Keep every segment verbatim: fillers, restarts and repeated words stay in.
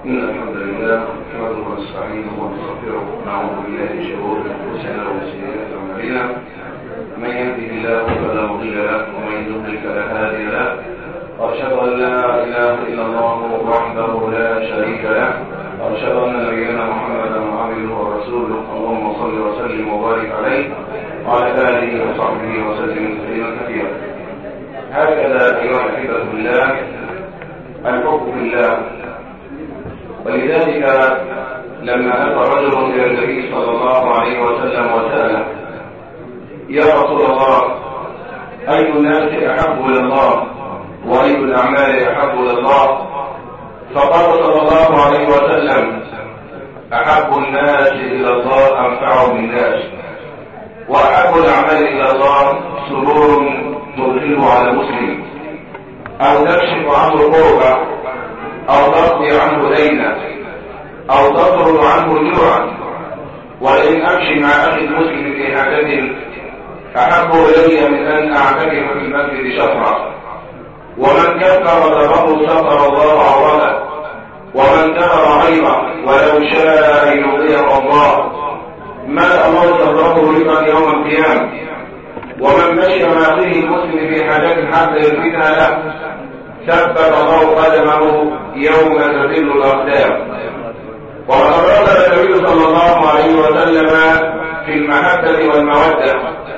إن الحمد لله نحمده ونستعينه ونستغفره ونعوذ بالله من شرور أنفسنا ومن سيئات أعمالنا. من يهده الله فلا مضل له ومن يضلل فلا هادي له، وأشهد أن لا إله إلا الله وحده لا شريك له، وأشهد أن نبينا محمدا عبده ورسوله. اللهم صل وسلم وبارك عليه وعلى آله وصحبه وسلم تسليما كثيرا. هكذا أيها الأحبة بالله الحب بالله. ولذلك لما أتى رجل إلى النبي صلى الله عليه وسلم وسأله: يا رسول الله، أي الناس أحب إلى الله وأي الأعمال أحب إلى الله؟ فقال صلى الله عليه وسلم: أحب الناس إلى الله أنفعهم للناس، وأحب الأعمال إلى الله سرور تدخله على مسلم، أو تكشف عنه كربة، أو تقضي عنه دينا، أو تطرد عنه جوعا. ولئن أمشي مع أخي المسلم في حاجة أحب إلي من أن أعتكف في المسجد شهرا. ومن كفر ذنبه ستر الله عورته، ومن كفر غيره ولو شاء أن يغير الله ملأ الله صدره رضا يوم القيامة. ومن مشي مع أخيه المسلم في حاجة حتى يلفتها له ثبت الله قدمه يوم تزل الأقدام. وقد رد النبي صلى الله عليه وسلم في المحبة والمودة،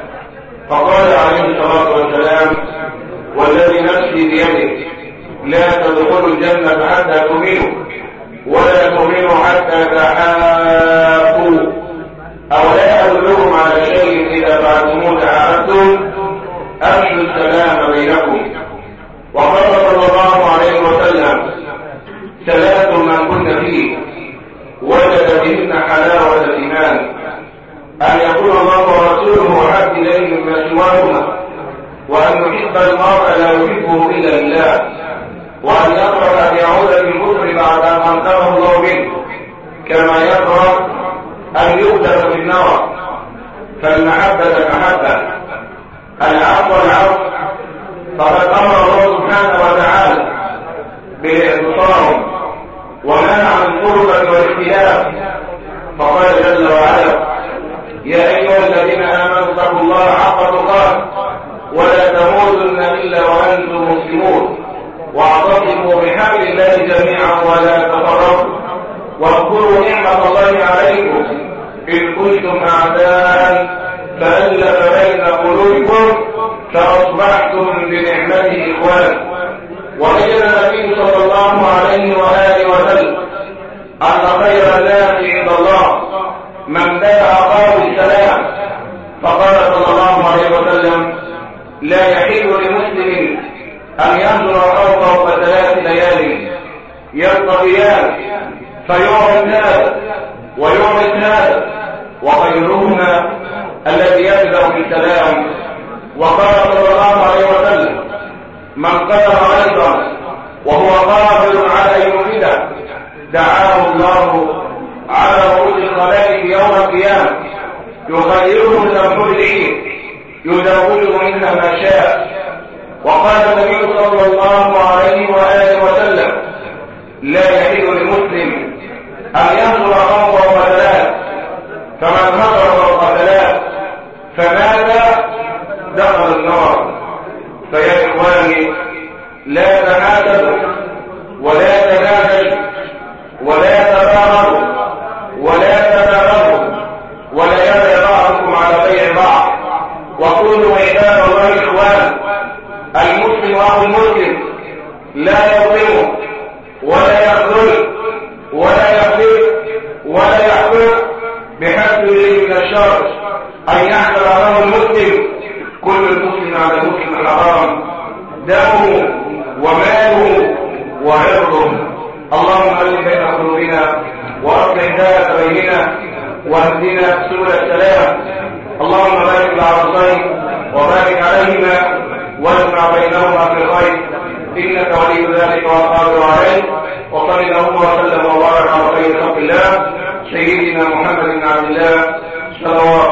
فقال عليه الصلاة والسلام: والذي نفسي بيده لا تدخلوا الجنة حتى تؤمنوا، ولا تؤمنوا حتى تحابوا، أو لا أدلكم على شيء إذا فعلتموه تعبتم أفشوا السلام بينكم. وقال صلى الله عليه وسلم: ثلاث من كن فيه وجد بهن حلاوة الإيمان: أن يكون الله ورسوله أحب إليه مما سواهما، وأن يحب المرء لا يحبه إلا لله، وأن يكره أن يعود في الكفر بعد أن أنقذه الله منه، كما يكره أن يقذف في النار. فالمحبة محبة، العفو والعفو. فقد أمر الله سبحانه وتعالى بالاعتصام ومنع الفرقة والاختلاف، فقال جل وعلا: يا أيها الذين آمنوا اتقوا الله حق تقاته ولا تموتن إلا وأنتم مسلمون، واعتصموا بحبل الله جميعا ولا تفرقوا، واذكروا نعمة الله عليكم إذ كنتم أعداء فألف بين قلوبكم فأصبحتم بنعمته إخوانا. وبين النبي صلى الله عليه وآله وسلم أن خير الناس عند الله من دفع قول السلام، فقال صلى الله عليه وسلم: لا يحل لمسلم أن ينظر فوق ثلاث ليال يلتقيان فيعرض هذا ويعرض هذا، وخيرهما الذي يبدأ بالسلام. وقال صلى الله عليه وسلم: من قدر أيضا وهو قادر على أن يفيده دعاه الله على رؤوس الخلائق يوم القيامة يخيره من كل شيء يزوجه منها ما شاء. وقال النبي صلى الله عليه وآله وسلم: لا يحل لمسلم أن ينظر فوق ثلاث، فمن نظر فوق ثلاث فماذا دخل النار. فيا إخواني، لا تحاسدوا ولا تناجشوا ولا تباغضوا ولا تتبغضوا ولا يبغي بعضكم على بيع بعض، وكونوا عباد الله إخوانا. المسلم أخو المسلم لا يظلمه ولا يخذله ولا يخذله ولا يحقره بحسب إليه من الشر أن يحمل أمام المسلم. كل المسلم على المسلم حرام دمه وماله وعرضه. اللهم ألف بين قلوبنا وأصلح ذات بيننا واهدنا سبل السلام. اللهم بارك العرضين وبارك عليهما واجمع بينهما في الخير، إنك ولي ذلك والقادر عليه. وصل اللهم وسلم وبارك على خير خلق الله سيدنا محمد بن عبد الله صلى الله